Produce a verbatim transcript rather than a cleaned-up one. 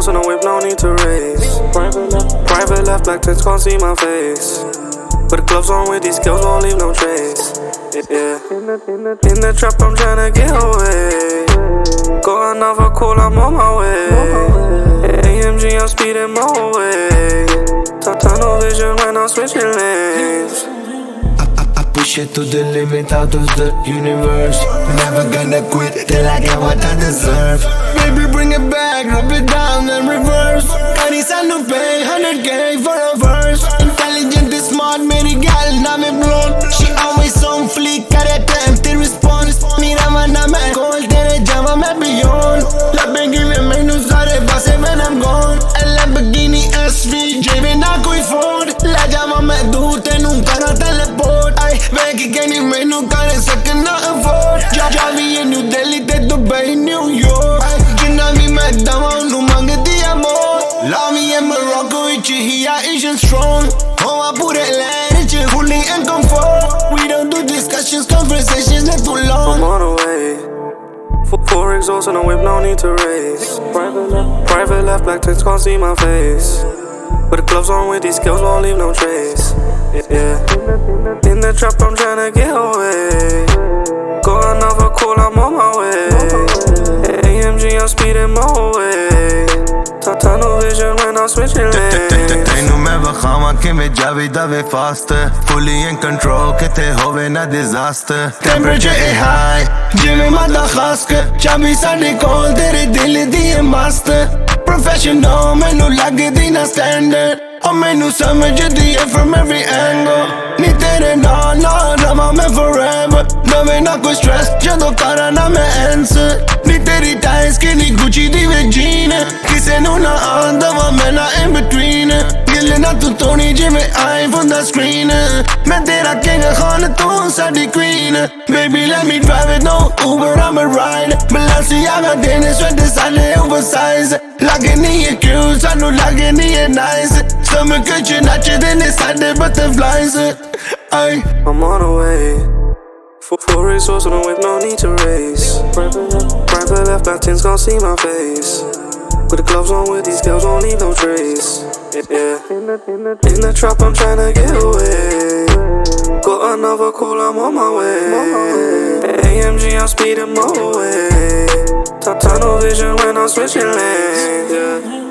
exhaust on the whip, no need to race. Private left, private left, black tents can't see my face. Put the gloves on with these skills, won't leave no trace. Yeah, in the, in the, in the trap, I'm tryna get away. Got another call, I'm on my way. A M G, I'm speeding my way. Tunnel vision when I'm switching lanes. Push it to the limit out of the universe. Never gonna quit till I get what I deserve. Baby, bring it back, rub it down and reverse. Kani sanu pay, one hundred K for a verse. Intelligent is smart, meri gal na me blown. She always on fleek, kare empty response. Mira mana main call, tere jama main beyond. Lamborghini mainu sare passe when I'm gone. A Lamborghini S V, J na koi Ford. La jama main dur, tenu kara teleport. Make it any man no got a second not afford. Javi in New Delhi, te Dubai, New York. Gina me madama, no manga di amor. Love me in Morocco, it's here, Asian strong. Oh, I put it land, it's fully in comfort. We don't do discussions, conversations, not too long. I'm on the way. Four, four exhausts on the whip, no need to race. Private left, private left, black tents can't see my face. Put the gloves on with these skills, won't leave no trace. Yeah, in the trap, I'm tryna get away. Got another call, I'm on my way. A M G, I'm speeding my way. Tunnel vision when I'm switching lanes. Tenu main vakhawa ke main javi dave fast. Fully in control, kithe hove na disaster. Temperature is high, jive mada khas ke. Chabi sade call, tere dil diye mast. Professional, mainu lagdi na standard. Oh, mainu samajh diye from every angle. Ni tere naal naal rawa main forever. Nave na koi stress, jadon kara na main answer. Ni teri ties ki ni Gucci di ve jean. Kise nu na aanda wa main na in between. Gil na tu toni jive iPhone da screen. Main tera king khan, tu saadi queen. Baby let me drive it, no Uber I'ma ride. Balenciaga dene sweat sale oversize. Lage nahi hai cute, sanu lage nahi hai nice. Summer kuch nache dene sade butterflies. Ay, I'm on the way. Four, four exhausts on the whip, no need to race. Private left, private left, black tents can't see my face. Put the gloves on with these girls, won't leave no trace. Yeah, in the, in the, in the trap, I'm tryna get away. Got another call, I'm on my way. A M G, I'm speeding my way. Tunnel vision when I'm switching lanes. Yeah.